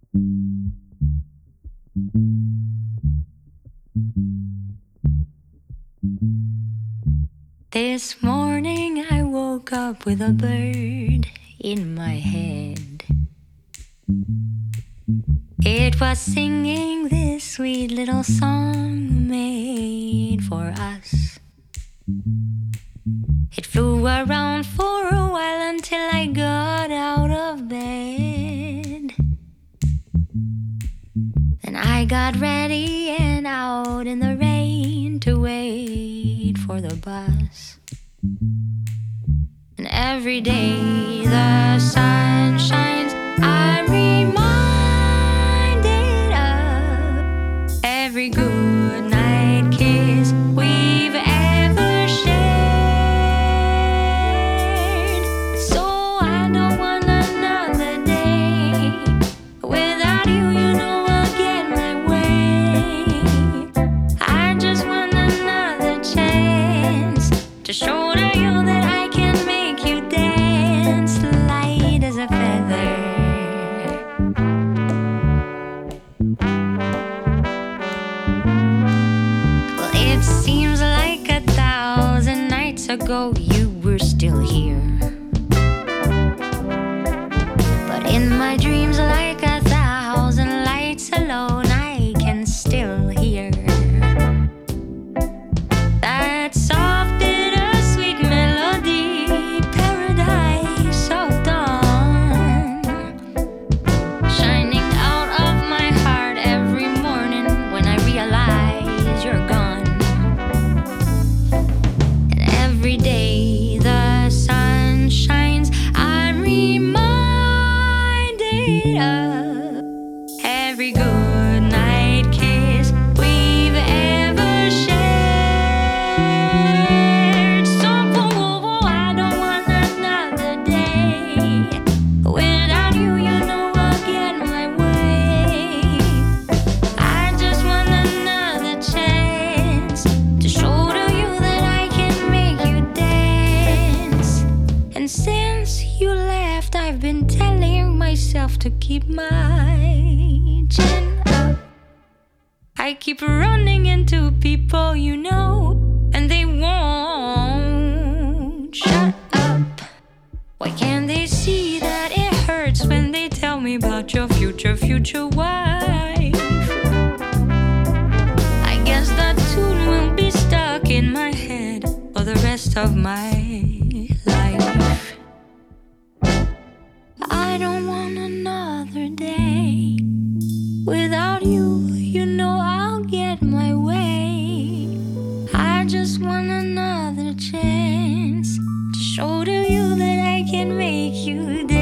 This morning I woke up with a bird in my head. It was singing this sweet little song made for us. It flew around for a while until I got out of bed. Then I got ready and out in the rain to wait for the bus. And every day the sun shines, I'm reminded of every good night kiss we've ever shared. So I don't want another day without you, you know I'll get my way. I just want another chance to show to you that I can make you dance light as a feather. Well, it seems like 1,000 nights ago you were still here. But in my dreams, like 1,000 lights alone, I can still hear that soft bittersweet melody, paradise of dawn, shining out of my heart every morning when I realize you're gone. And every day the sun shines, I'm reminded of every good night kiss we've ever shared. So I don't want another day without you, you know I'll get my way. I just want another chance to show to you that I can make you dance. And since you left, I've been telling myself to keep my chin up. I keep running into people you know, and they won't shut up. Why can't they see that it hurts when they tell me about your future wife? I guess that tune will be stuck in my head for the rest of my life. I don't want another day without you, you know I'll get my way. I just want another chance to show to you that I can make you dance.